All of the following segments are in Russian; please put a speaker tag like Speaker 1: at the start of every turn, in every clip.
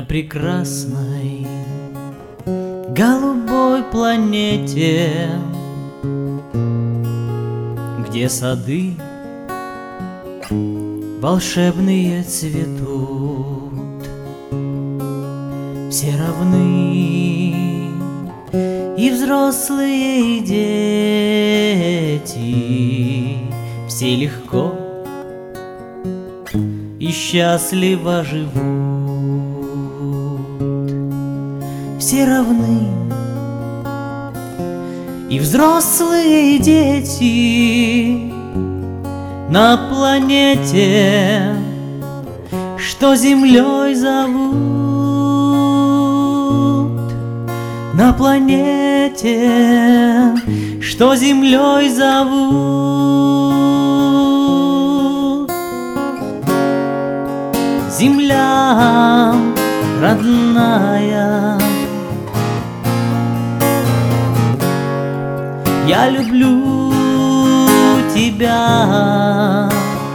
Speaker 1: прекрасной голубой планете, где сады волшебные цветут, все равны, и взрослые, и дети, все легко и счастливо живут. Все равны, и взрослые, и дети на планете, что землей зовут. На планете, что землей зовут. Земля родная, я люблю тебя,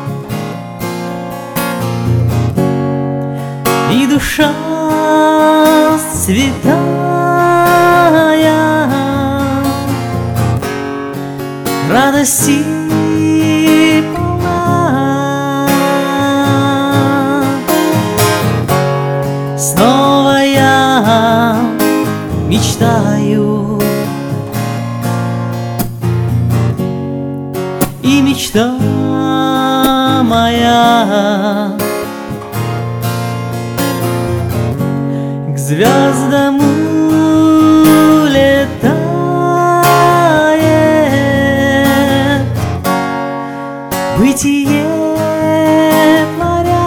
Speaker 1: и душа святая радости полна. Снова я мечтаю, и мечта моя к звездам улетает, бытие творя.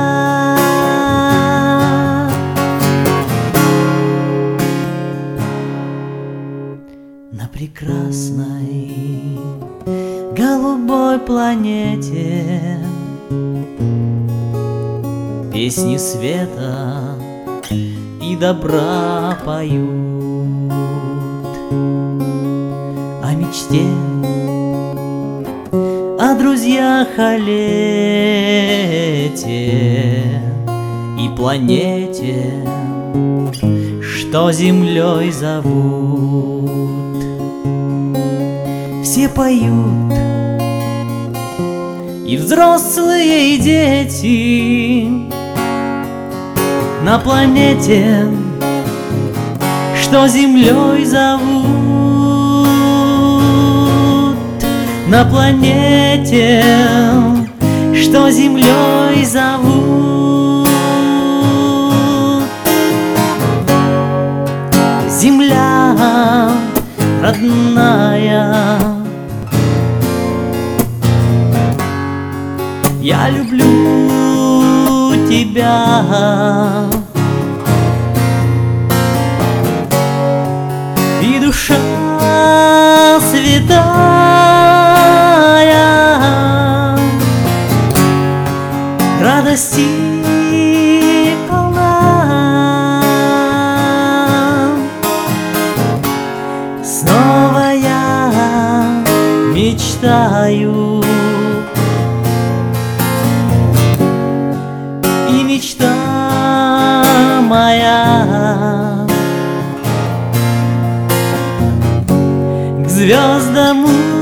Speaker 1: На прекрасной голубой планете песни света и добра поют о мечте, о друзьях, о лете и планете, что землей зовут. Все поют, и взрослые, и дети на планете, что землей зовут. На планете, что землей зовут. Земля родная, я люблю тебя, и душа святая радости полна. Снова я мечтаю, и мечта моя к звездам